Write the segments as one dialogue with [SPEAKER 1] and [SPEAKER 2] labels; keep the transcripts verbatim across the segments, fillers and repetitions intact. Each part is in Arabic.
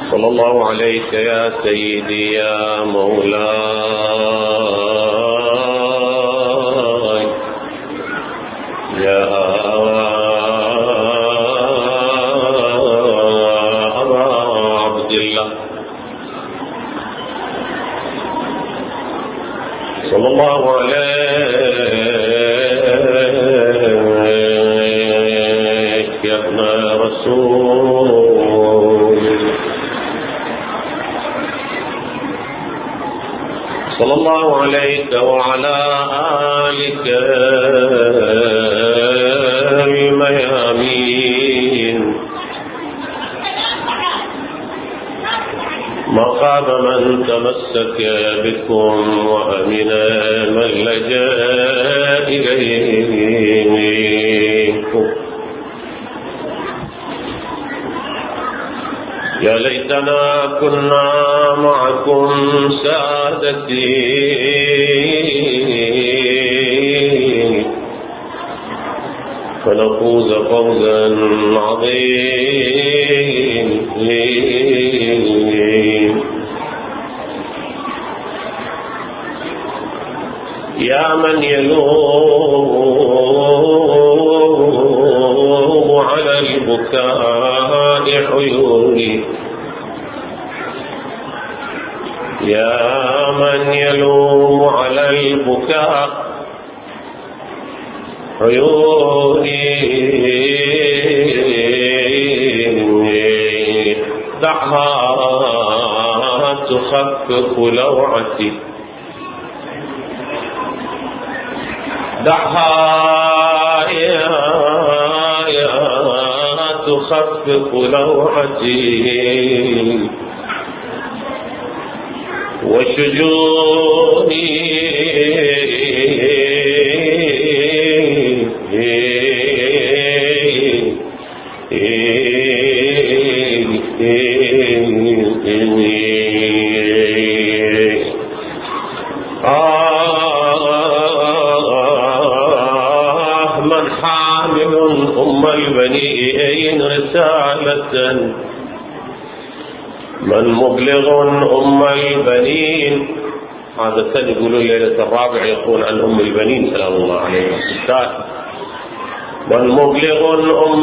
[SPEAKER 1] صلى الله عليك يا سيدي يا مولاي يا أبا عبد الله، صلى الله عليك يا ابن رسول، صلى الله عليك وعلى آلك الميامين. ما خاب من تمسك بكم وأمن من لجأ إليكم. يا ليتنا كنا معكم سادتي فنفوز فوزا عظيما. يا من يلوم على البكاء عيوني، يا من يلوم على البكاء عيوني، دعها تخفف لوعتي، دعها يا يا تخفف لوعتي وشجوني آه من حامل أم البنين رسالة، من مبلغ أم البنين. عادة يقولون ليلة الرابع يقول عن أم البنين سلام الله عليها الستات. من مبلغ أم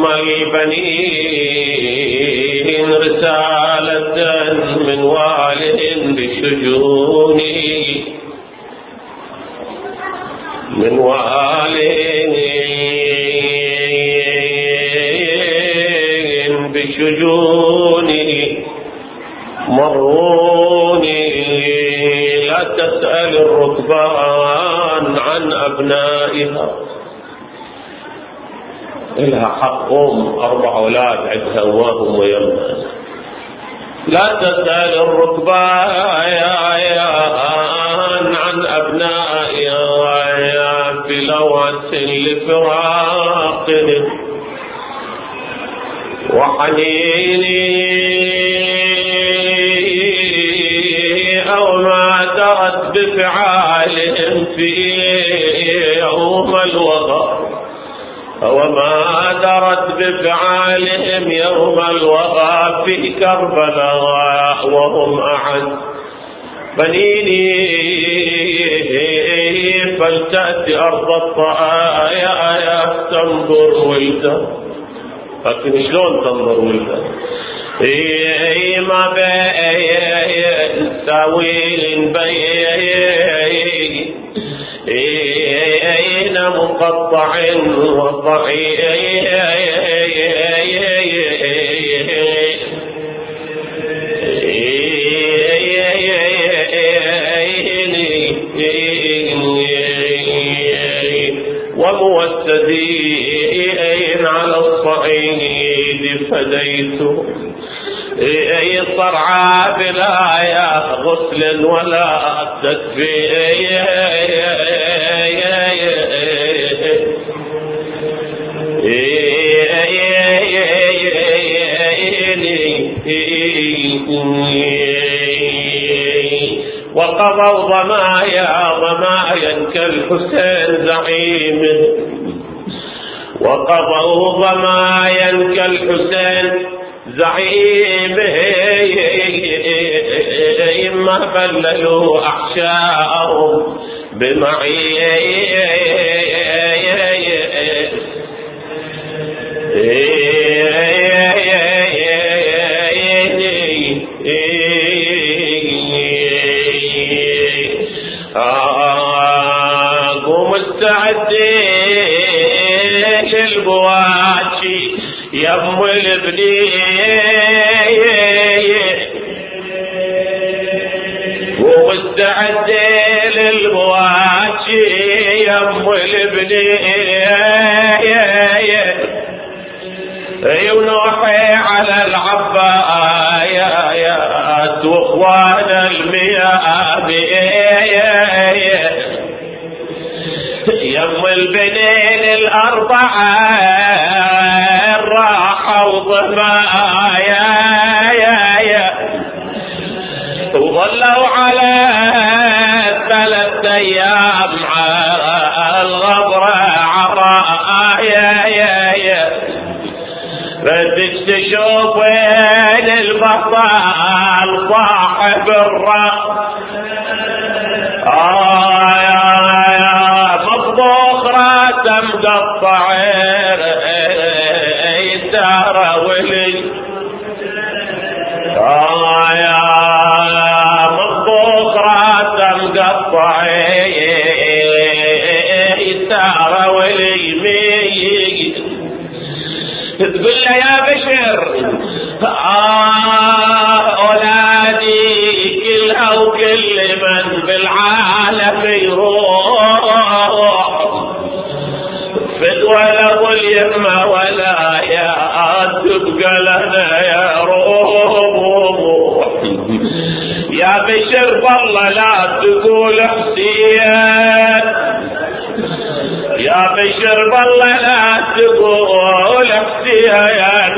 [SPEAKER 1] البنين رسالة من والد بالشجون، من والد بالشجون مروني. لا تسأل الركبان عن أبنائها، إلها حق أم أربع أولاد عندها أمهم ويمها. لا تسأل الركبان عن أبنائها بلوعة لفراقهم وحنيني، أو ما درت بفعالهم في يوم الوغى، وما درت بفعالهم يوم الوغى في كربلاء وهم أعز بنيني. فلتأتي أرض الطائع تنظر ولدا، لكن شلون تنظر ولدا؟ إيه ما بين ساويل بين مقطع وضعين وموسدين على الصعيد فديته. أي صرعى بلا يا غسل ولا تدفئ، وقضوا ضمايا ضمايا كالحسين زعيمه، وقضوا ضمايا كالحسين زعيمه ما بللوا أحشاءهم بمعي قوم استعدين للبواشي يم البنين قوم استعدين للبواشي يم البنين ونوحي على العبايات واخوان المياه يم البنين الأربعة راحوا ضمايا وظلوا على ثلاث أيام على الغبرة عرايا بدك تشوف وين البطل صاحب الرأس مقطع يسار ولي آه يا مطبوخ راسه مقطع يسار ولي ميت تقول له يا بشر آه أولادي كلها وكل من بالعالم يروح ولا واليمة ولا يا تبقى لنا يا روح يا بشر والله لا تقول حسين يا بشر والله لا تقول حسين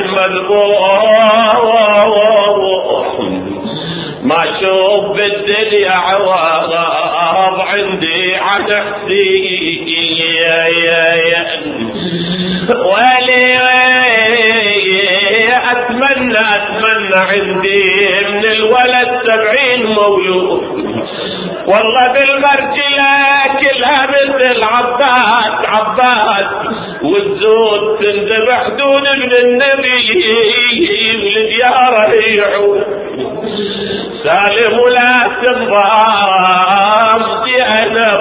[SPEAKER 1] مذبوح ما شوف بالدنيا عوض عندي عن حسين ولي أتمنى أتمنى عندي من الولد سبعين مولود والله بالمرجلة كلها مثل عباس عباس والزود تنذبح دون ابن النبي والديارة يعود سالم ولا تنضام زينب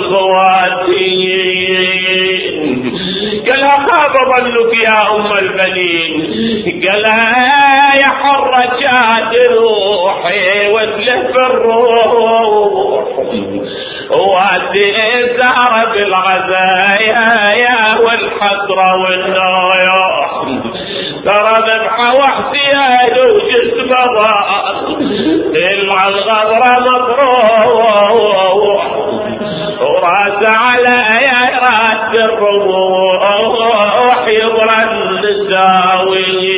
[SPEAKER 1] والخواتين قال خاب ظنك يا أم البنين قال يا حرجات روحي وتلف الروح واتي زهرة بالغزايا والحسرة والنايا ترى ذبحة وحسيان وجسمه ضاء طلع الغبرة مطروح وراس على يا راس الرموح يضرى النساوي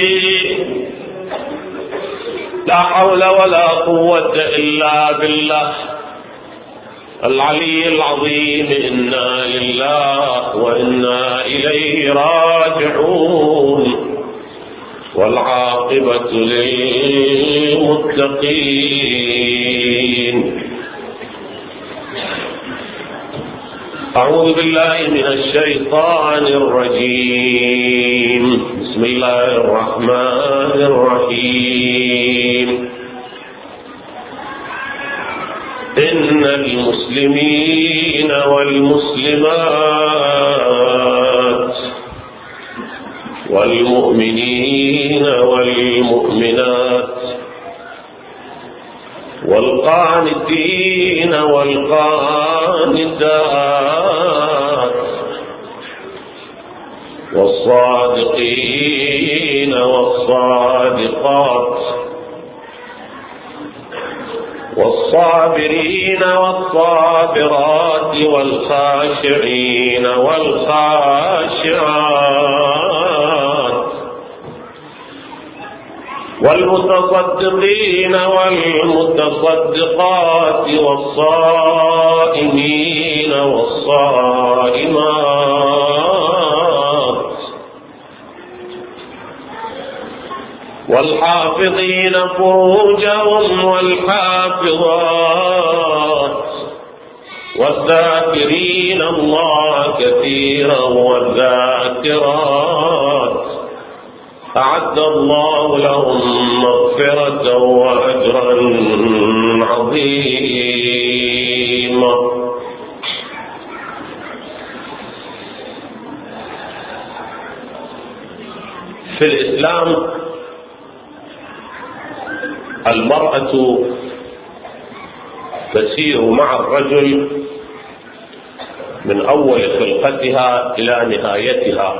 [SPEAKER 1] لا حول ولا قوة إلا بالله العلي العظيم. إنا لله وإنا إليه راجعون والعاقبة للمتقين. أعوذ بالله من الشيطان الرجيم. بسم الله الرحمن الرحيم. إن المسلمين والمسلمات والمؤمنين والمؤمنات والقانتين والقانتات والصادقين والصادقات والصابرين والصابرات والخاشعين والخاشعات والمتصدقين والمتصدقات والصائمين والصائمات والحافظين فروجهم والحافظات والذاكرين الله كثيرا والذاكرات أعد الله لهم مغفرة وأجرا عظيما. في الإسلام المرأة تسير مع الرجل من أول خلقتها إلى نهايتها.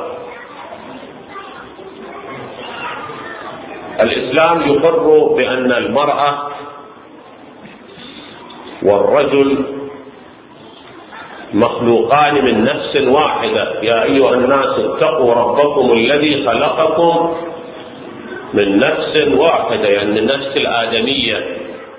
[SPEAKER 1] الإسلام يقر بأن المرأة والرجل مخلوقان من نفس واحدة. يا أيها الناس اتقوا ربكم الذي خلقكم من نفس واحدة، يعني النفس الآدمية،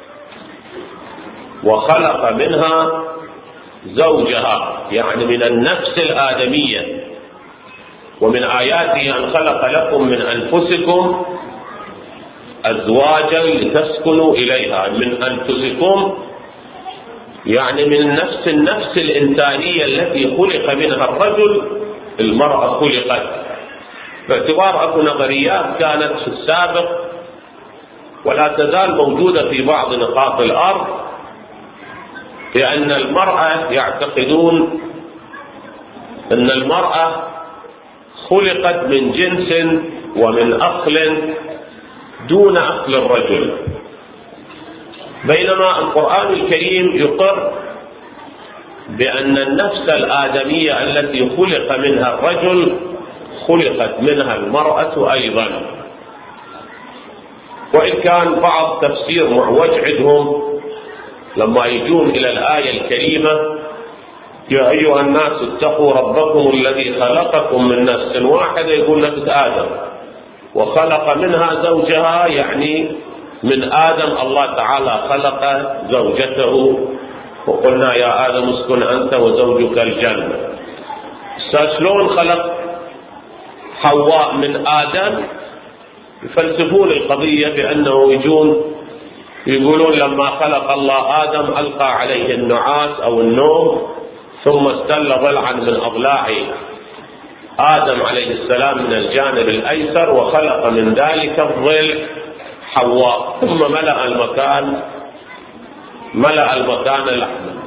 [SPEAKER 1] وخلق منها زوجها، يعني من النفس الآدمية. ومن آياته أن خلق لكم من أنفسكم أزواجا لتسكنوا إليها. من أنفسكم يعني من نفس النفس الإنسانية التي خلق منها الرجل المرأة خلقت، باعتبار أكو نظريات كانت في السابق ولا تزال موجودة في بعض نقاط الأرض، لأن المرأة يعتقدون أن المرأة خلقت من جنس ومن أصل دون أصل الرجل، بينما القرآن الكريم يقر بأن النفس الآدمية التي خلق منها الرجل خلقت منها المرأة أيضا. وإن كان بعض تفسير معوج عندهم لما يجون إلى الآية الكريمة يا أيها الناس اتقوا ربكم الذي خلقكم من نفس واحدة، يقول نفس آدم، وخلق منها زوجها، يعني من آدم الله تعالى خلق زوجته، وقلنا يا آدم اسكن أنت وزوجك الجنة. شلون خلق حواء من آدم؟ يفلسفون القضية بأنه يجون يقولون لما خلق الله آدم ألقى عليه النعاس أو النوم، ثم استل ضلعا من أضلاع آدم عليه السلام من الجانب الأيسر، وخلق من ذلك الضلع حواء، ثم ملأ المكان ملأ المكان لحما.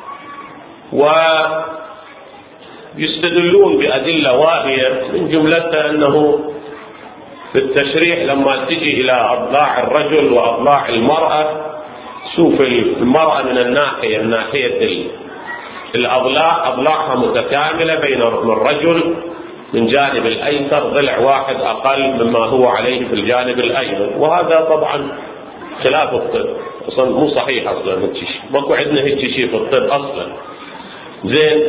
[SPEAKER 1] ويستدلون بأدلة واهية، من جملتها أنه في التشريح لما تجي إلى أضلاع الرجل وأضلاع المرأة، شوف المرأة من الناحية من ناحية الأضلاع أضلاعها متكاملة بين الرجل من جانب الأيسر ضلع واحد أقل مما هو عليه في الجانب الأيمن، وهذا طبعا خلاف الطب، أصلا مو صحيح أصلا، ماكو عندنا هيك شيء في الطب أصلا. زين،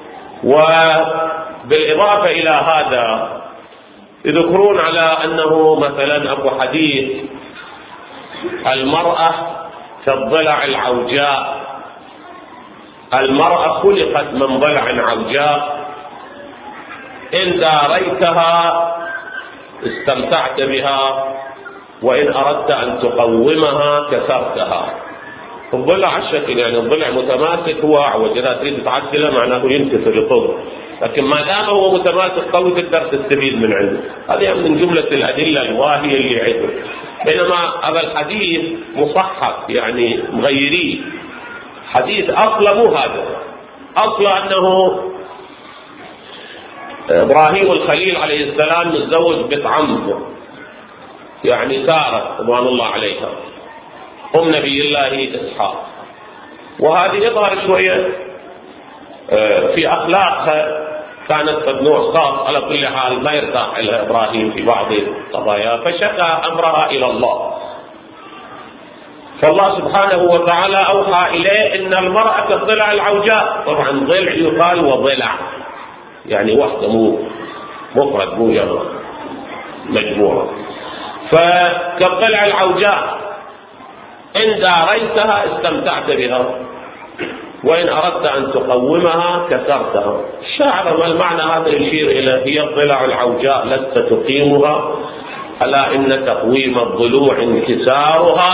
[SPEAKER 1] وبالإضافة إلى هذا يذكرون على أنه مثلا أبو حديث المرأة كالضلع العوجاء، المرأة خلقت من ضلع عوجاء، إن داريتها استمتعت بها، وإن أردت أن تقومها كسرتها. الضلع الشكل، يعني الضلع متماسك هو أعوج، إذا تريد تعدله معناه ينكسر يطب، لكن ما دام هو متماسك قوي تقدر تستفيد من عنده. هذه من جملة الأدلة الواهية اللي عنده. بينما هذا الحديث مصحح، يعني مغيريه، حديث أصلا مو هذا، أصلا أنه إبراهيم الخليل عليه السلام متزوج بنت عمه، يعني سارة رضوان الله عليها أم نبي الله إسحاق، وهذه يظهر شوية في أخلاقها كانت قد نوع خاص، على كل حال ما يرتاح إلى إبراهيم في بعض القضايا، فشكى أمرها إلى الله، فالله سبحانه وتعالى أوحى إليه إن المرأة كالضلع العوجاء. طبعا ضلع يقال وضلع، يعني وحدة مو مفرد مو جمع مجموعة، فكالضلع العوجاء إن داريتها استمتعت بها، وإن أردت أن تقومها كسرتها. الشاعر ما المعنى هذا يشير إلى هي الضلع العوجاء لست تقيمها، ألا إن تقويم الضلوع انكسارها،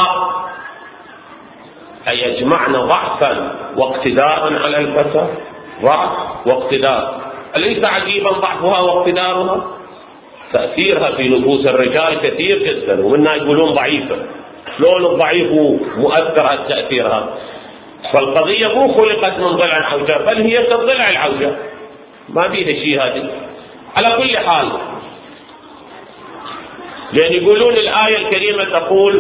[SPEAKER 1] أي يجمعن ضعفا واقتدارا على الفتى، ضعف واقتدار. أليس عجيبا ضعفها واقتدارها؟ تأثيرها في نفوس الرجال كثير جدا، ومنها يقولون ضعيفة. شلون الضعيف مؤثر على تأثيرها؟ فالقضية مو خلقت من ضلع العوجة، بل هي كالضلع العوجة، ما فيها شيء هذه. على كل حال، لأن يقولون الآية الكريمة تقول: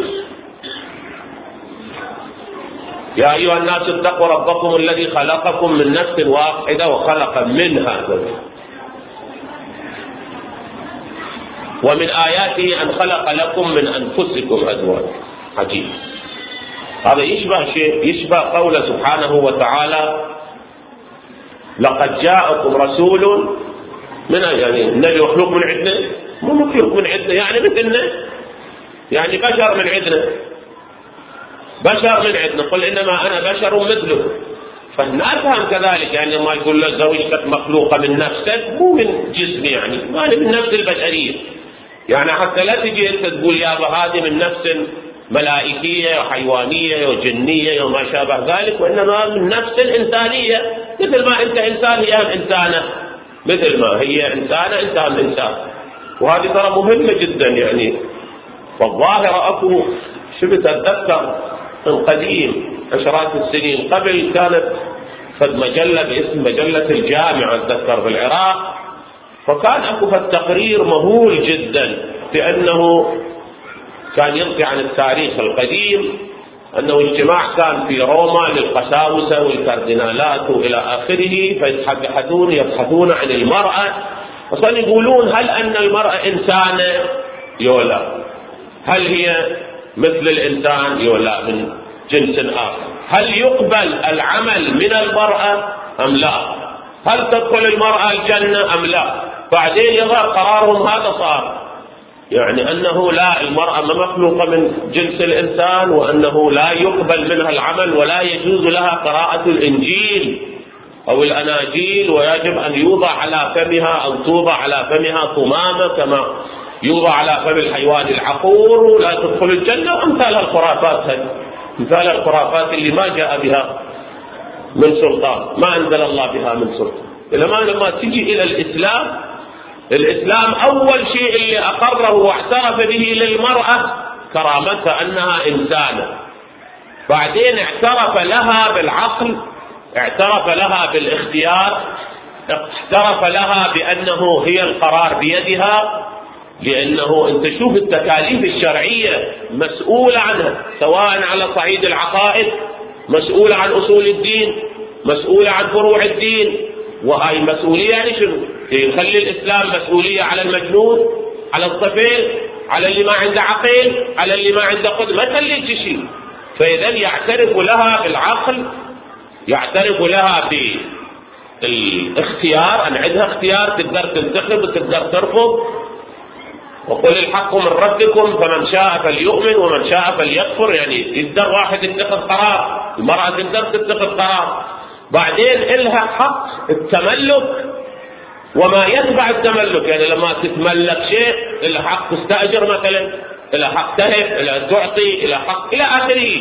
[SPEAKER 1] يا أيها الناس اتقوا ربكم الذي خلقكم من نفس واحدة وخلق منها زوجها ومن آياته أن خلق لكم من أنفسكم أزواجا. عجيب، هذا يشبه شيء، يشبه قوله سبحانه وتعالى: لقد جاءكم رسول من، يعني النبي مخلوق من عندنا؟ مو مخلوق من عندنا، يعني مثلنا، يعني بشر من عندنا، بشر من عندنا. قل إنما أنا بشر مثله. فنفهم كذلك، يعني ما يقول لك زوجتك مخلوقة من نفسك، مو من جسم، يعني ما هي من نفس البشرية. يعني حتى لا تجي أنت تقول يا هذه من نفس ملائكية وحيوانية وجنية وما شابه ذلك، وإنما من نفس إنسانية، مثل ما أنت إنسان هي هم إنسانة، مثل ما هي إنسانة أنت هم إنسان. وهذه ترى مهمة جدا يعني. فالظاهرة أكو شبت أتذكر من قديم عشرات السنين قبل، كانت فد مجلة باسم مجلة الجامعة أتذكر في العراق، فكان أكو فد تقرير مهول جدا بأنه كان يحكي عن التاريخ القديم، أنه اجتماع كان في روما للقساوسة والكاردينالات وإلى آخره، فيتحدثون يبحثون عن المرأة، وصاروا يقولون: هل أن المرأة إنسانة يولا؟ هل هي مثل الإنسان يولا من جنس آخر؟ هل يقبل العمل من المرأة أم لا؟ هل تدخل المرأة الجنة أم لا؟ بعدين يظهر قرارهم هذا صار، يعني أنه لا، المرأة ما مخلوقة من جنس الإنسان، وأنه لا يقبل منها العمل، ولا يجوز لها قراءة الإنجيل أو الأناجيل، ويجب أن يوضع على فمها أو توضع على فمها طمامة كما يوضع على فم الحيوان العقور، ولا تدخل الجنة، وأمثال الخرافات هذه، مثال الخرافات اللي ما جاء بها من سلطان، ما أنزل الله بها من سلطان. لما لما تجي إلى الإسلام، الإسلام أول شيء اللي أقره واعترف به للمرأة كرامتها أنها إنسانة، بعدين اعترف لها بالعقل، اعترف لها بالاختيار، اعترف لها بأنه هي القرار بيدها، لأنه أنت شوف التكاليف الشرعية مسؤولة عنها، سواء على صعيد العقائد، مسؤولة عن أصول الدين، مسؤولة عن فروع الدين. وهاي مسؤولية يعني شنو؟ يخلي الإسلام مسؤولية على المجنون، على الطفل، على اللي ما عنده عقل، على اللي ما عنده قدرة، ما تخلي شيء. فإذا يعترف لها بالعقل، يعترف لها بالاختيار، أن عندها اختيار، تقدر تنتخب وتقدر ترفض. وقل الحق من ربكم فمن شاء فليؤمن ومن شاء فليكفر، يعني يقدر واحد يتخذ قرار، المرأة تقدر تتخذ قرار. بعدين إلها حق التملك وما يتبع التملك، يعني لما تتملك شيء إلها حق تستأجر مثلا، إلها حق تهب، إلها تعطي، إلها حق إلى آخره.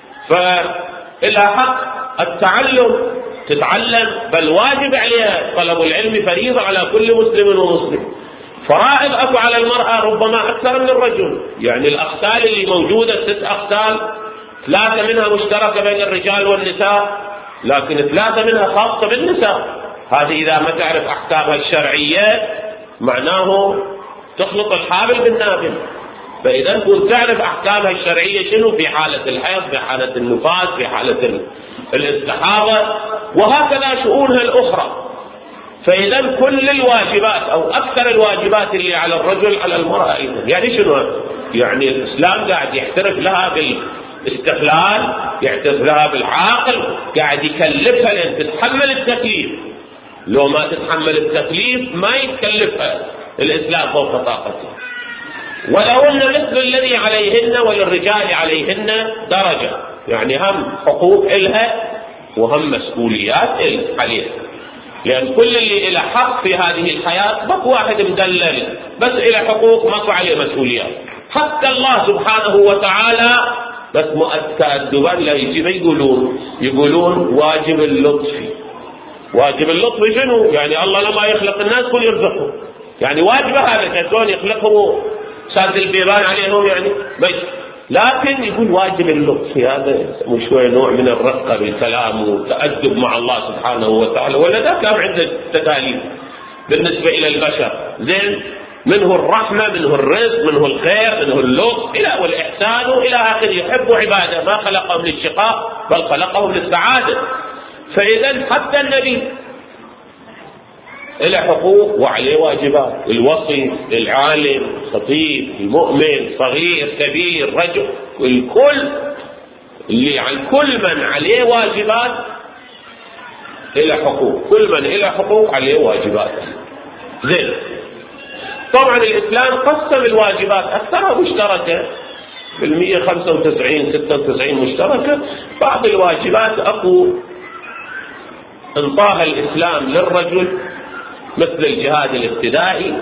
[SPEAKER 1] فإلها حق التعلم، تتعلم، بل واجب عليها طلب العلم، فريضة على كل مسلم ومسلم. فرائض أكو على المرأة ربما أكثر من الرجل، يعني الأختال اللي موجودة ست أختال، ثلاثة منها مشتركة بين الرجال والنساء، لكن ثلاثة منها خاصة بالنساء. هذه إذا ما تعرف أحكامها الشرعية معناه تخلط الحابل بالنابل. فإذا كنت تعرف أحكامها الشرعية شنو في حالة الحيض، في حالة النفاس، في حالة الاستحاضة، وهكذا شؤونها الأخرى. فإذا كل الواجبات أو أكثر الواجبات اللي على الرجل على المرأة أيضا. يعني شنو؟ يعني الإسلام قاعد يحترف لها بالاستقلال، يحترف لها بالعاقل، قاعد يكلفها لأن تتحمل التكليف. لو ما تتحمل التكليف ما يتكلفها الإسلام فوق طاقتها. ولهن مثل الذي عليهن وللرجال عليهن درجة، يعني هم حقوق إلها وهم مسؤوليات إلها عليها. لأن كل اللي له حق في هذه الحياة ماكو واحد مدلل، بس له حقوق ماكو عليه مسؤوليات. حتى الله سبحانه وتعالى بس تأدبا لا يجي ما يقولون يقولون واجب اللطف. واجب اللطف شنو؟ يعني الله لما يخلق الناس كل يرزقهم، يعني واجب هذا شلون يخلقهم ساد البيبان عليهم يعني بس. لكن يقول واجب اللطف، هذا شوي نوع من الرقة بالكلام والتأدب مع الله سبحانه وتعالى، ولا ده كان عنده تكاليف بالنسبة إلى البشر. زين، منه الرحمة، منه الرزق، منه الخير، منه اللطف إلى والإحسان إلى آخره. يحب عباده، ما خلقهم للشقاء بل خلقهم للسعادة. فإذا حتى النبي له حقوق وعليه واجبات، الوصي، العالم، الخطيب، المؤمن، صغير كبير رجل، الكل اللي عن كل من عليه واجبات له حقوق، كل من له حقوق عليه واجبات. زين، طبعا الإسلام قسم الواجبات أكثرها مشتركة بالمئة خمسة وتسعين ستة وتسعين مشتركة. بعض الواجبات أقو انطاها الإسلام للرجل مثل الجهاد الابتدائي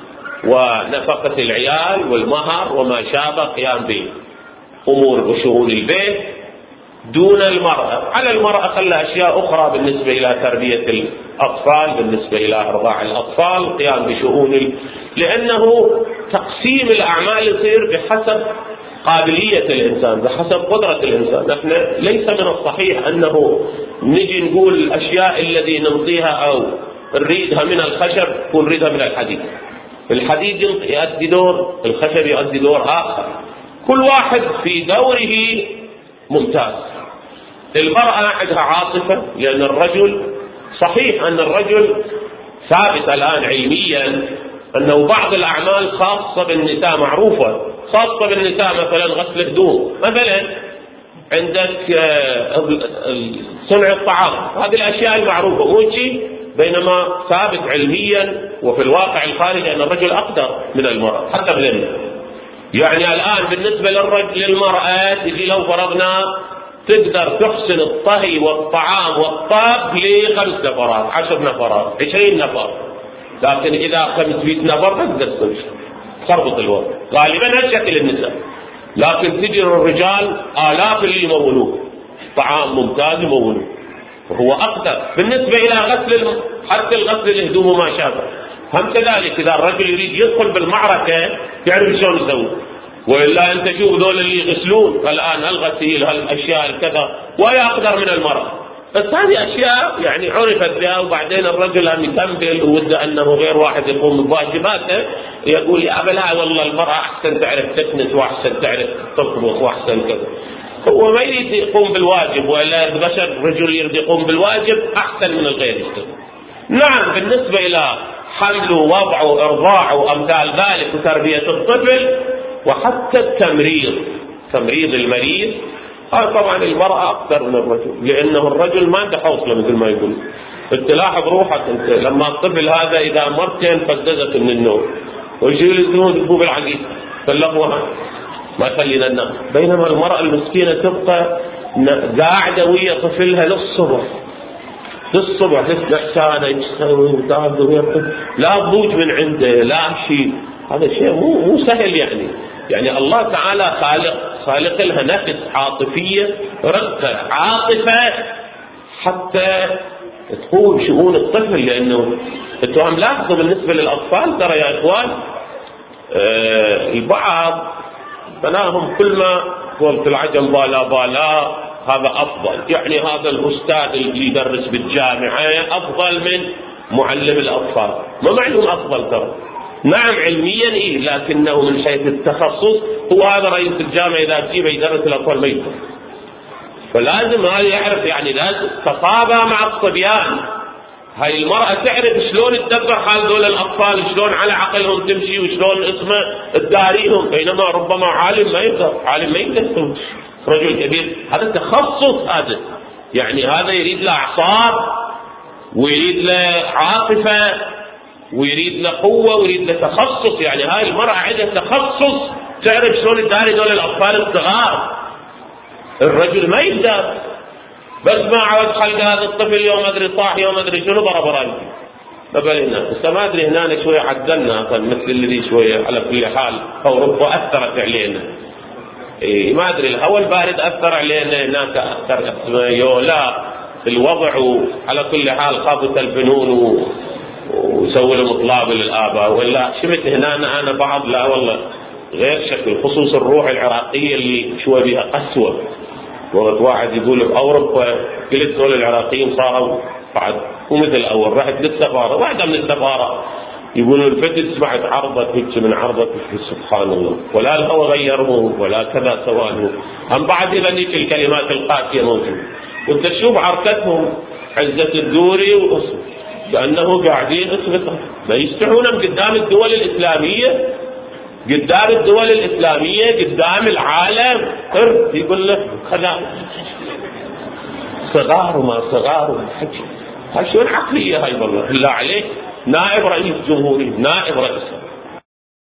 [SPEAKER 1] ونفقة العيال والمهر وما شابه قيام بأمور وشؤون البيت دون المرأة. على المرأة خلى أشياء أخرى بالنسبة إلى تربية الأطفال، بالنسبة إلى إرضاع الأطفال، قيام بشؤون ال... لأنه تقسيم الأعمال يصير بحسب قابلية الإنسان، بحسب قدرة الإنسان. نحن ليس من الصحيح أنه نجي نقول الأشياء الذي نمضيها أو نريدها من الخشب ونريدها من الحديد. الحديد يؤدي دور، الخشب يؤدي دور آخر، كل واحد في دوره ممتاز. المرأة عندها عاطفة، لأن الرجل صحيح أن الرجل ثابت الآن علميا أنه بعض الأعمال خاصة بالنساء معروفة، خاصة بالنساء مثلا غسل الهدوم، مثلا عندك صنع الطعام، هذه الأشياء المعروفة موجي. بينما ثابت علميا وفي الواقع الخارجي أن الرجل أقدر من المرأة حتى بالعلم. يعني الآن بالنسبة للرجل للمرأة تجي لو فرضنا تقدر تحسن الطهي والطعام والطاب لخمس نفرات، عشر نفرات، عشرين نفر، لكن إذا خمسمائة نفر ما تقدر تربط الوضع. غالبا هالشكل النساء، لكن تجي الرجال آلاف اللي يمولوه طعام ممتاز يمولوه وهو أقدر. بالنسبة إلى غسل حتى الغسل الهدوم وما شابه هم كذلك. إذا الرجل يريد يدخل بالمعركة يعرف شلون يسوي، وإلا أنت شوف ذول اللي يغسلون الآن الغسيل هالأشياء الكذا وهي أقدر من المرأة. بس هذه أشياء يعني عرفت بها، وبعدين الرجل أن يكمل وود أنه غير واحد يقوم بواجباته يقول يا أبلا والله المرأة أحسن تعرف تكنس وأحسن تعرف تطبخ وأحسن كذا. هو ما يريد يقوم بالواجب، ولا البشر رجل يريد يقوم بالواجب أحسن من الغير يشتغل. نعم بالنسبة إلى حمله ووضعه وإرضاعه وأمثال ذلك وتربية الطفل وحتى التمريض، تمريض المريض، هذا طبعا المرأة أكثر من الرجل، لأنه الرجل ما عنده حوصلة مثل ما يقول. تلاحظ روحك أنت لما الطفل هذا إذا مرتين فزدت من النوم ويجي يلزمون يذبوا بالعقيد فلقوها ما خلينا ننام، بينما المرأة المسكينة تبقى قاعدة ويا طفلها للصبح للصبح تسمع سانة يسوي لا ضوج من عنده لا شيء. هذا شيء مو مو سهل يعني. يعني الله تعالى خالق خالق لها نفس عاطفية، رقة عاطفة حتى تقوم شؤون الطفل. لأنه انتم لاحظوا بالنسبة للأطفال ترى يا إخوان آه البعض بناهم كل ما قلت العجم بالا بالا هذا أفضل، يعني هذا الأستاذ اللي يدرس بالجامعة أفضل من معلم الأطفال. ما معنهم أفضل ترى، نعم علميا إيه، لكنه من حيث التخصص هو هذا رئيس الجامعة إذا تجيبه يدرس الأطفال ما يفهم. فلازم هذا يعرف، يعني لازم تصابى مع الصبيان. هاي المرأة تعرف شلون تدبر حال دول الأطفال، شلون على عقلهم تمشي وشلون اسمه تداريهم. بينما ربما عالم ما يقدر، عالم ما يقدر، رجل كبير هذا تخصص، هذا يعني هذا يريد له أعصاب ويريد له عاطفة ويريد له قوة ويريد له تخصص. يعني هاي المرأة عندها تخصص تعرف شلون تداري دول الأطفال الصغار. الرجل ما يقدر. بس ما عود خلق هذا الطفل يوم أدري صاح يوم أدري شنو بربران بقول هنا بس ما أدري هنا شوية عدلنا مثل الذي شوية على كل حال أوروبا أثرت علينا. إيه ما أدري الهواء البارد أثر علينا هناك أثر لا الوضع على كل حال خافت الفنون وسووا لهم مطلاب للآباء ولا شفت هنا أنا, أنا بعض لا والله غير شكل خصوص الروح العراقية اللي شوي بها قسوة. وقت واحد يقول بأوروبا قلت دول العراقيين صاروا بعد ومثل أول رحت للسفارة واحدة من السفارة يقولون الفتد سمعت عرضت هيك من عرضت سبحان الله ولا الهوى غيره ولا كذا سواله هم بعد ذلك الكلمات القاسية موجودة. وانت تشوف حركتهم عزة الدوري وأصل كأنه قاعدين اثبت ما يستحون قدام الدول الإسلامية قدام الدول الإسلامية قدام العالم قرد يقول لك خذا صغار وما صغار وحكي هاي شو العقلية هاي والله بالله عليك نائب رئيس جمهوري نائب رئيس